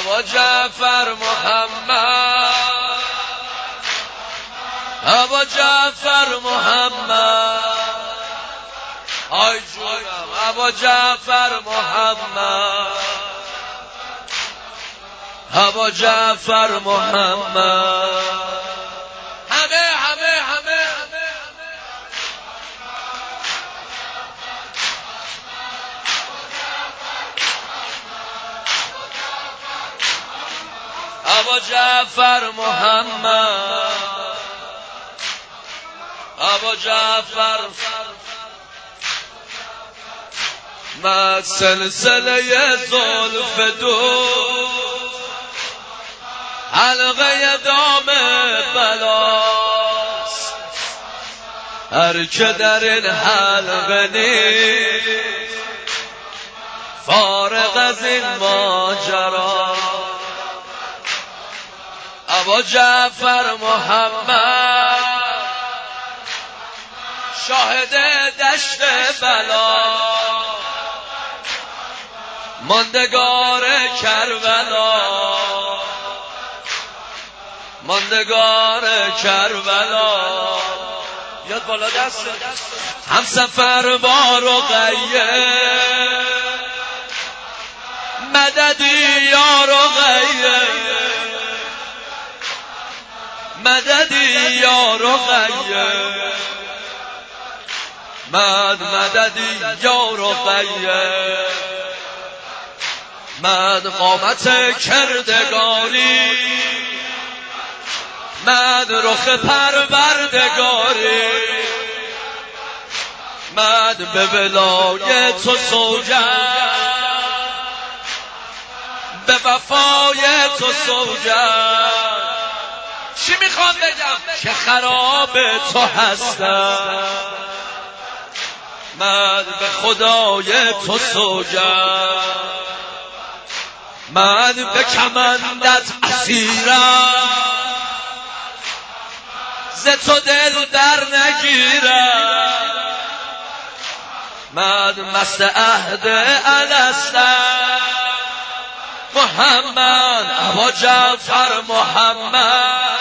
ابا جعفر محمد، ابا جعفر محمد، آی جونم ابا جعفر محمد، ابا جعفر محمد. همه ابا جعفر محمد، ابا جعفر ما سلسله زلف دوست حلقه دام بلاست، هر که در این حلقه نیست فارغ از این ماجرا. ابا جعفر محمد شاهد دشت بلا، ماندگار کربلا، ماندگار کربلا. یاد بالا دست هم سفر با رقیه، مددی یا رقیه، مددی یا رقیه، مددی یا رقیه. من قامت کردگاری، من رخ پروردگاری، من به ولای تو سوگند، به وفای تو سوگند. چی میخوام بگم؟ که خراب تو هستم، من به خدای تو سوگند، من به کمندت اسیرم، ز تو دل در نگیرم. من مست عهد الستم، محمد ابا جعفر محمد،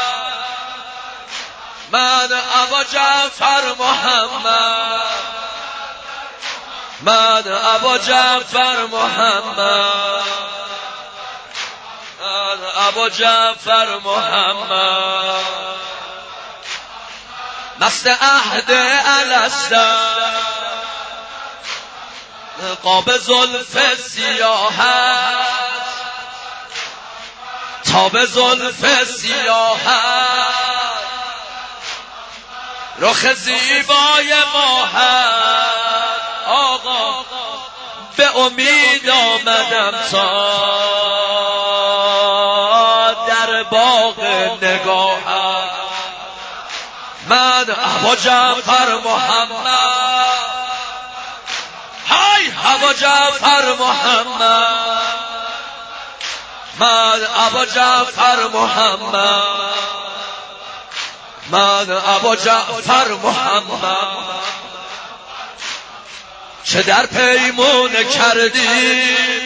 من ابا جعفر محمد، من ابا جعفر محمد، من ابا جعفر محمد. مست عهد الستم، قاب زلف سیاهت، تاب زلف سیاهت، رخ زیبای ماهت. آقا به امید آمدم تا در باغ نگاهت. من ابا جعفر محمد، های ابا جعفر محمد، من ابا جعفر محمد، من ابا جعفر محمد. چه در پیمونه کردی،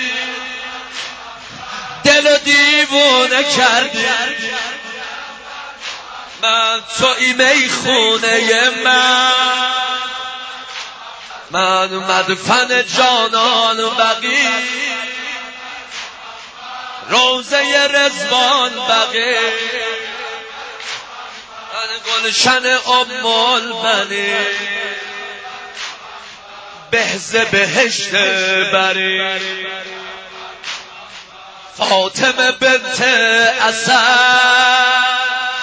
دل دیوونه کردی. من توی میخونه من مدفن جانان بقی، روضه رضوان بقی، من گلشن ام البنین، بهز بهشت بری. فاطمه بنت اسد،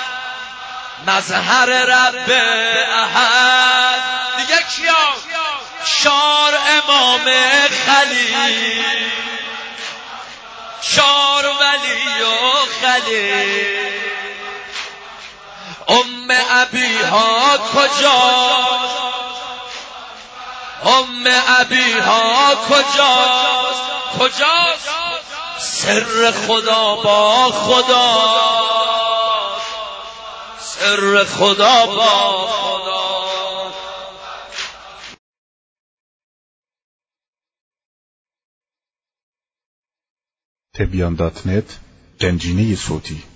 مظهر رب احد. دیگه کیا؟ شار امام خلیل، شار ولی و خلیل. ام ابیها کجاست؟ ام ابیها کجاست؟ کجاست؟ سر خدا با خدا، سر خدا با خدا. تبیان.net گنجینه صوتی